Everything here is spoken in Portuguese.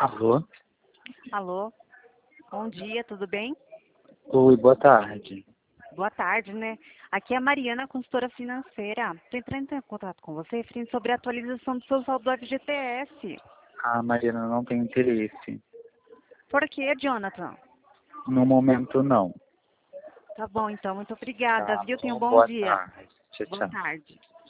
Alô? Alô? Bom dia, tudo bem? Oi, boa tarde. Boa tarde, né? Aqui é a Mariana, consultora financeira. Estou entrando em contato com você referindo sobre a atualização do seu saldo do FGTS. Ah, Mariana, não tem interesse. Por quê, Jonathan? No momento, não. Tá bom, então. Muito obrigada, Tá viu? Tenha um bom? bom Boa dia. tarde. Tchau, Boa tchau. tarde.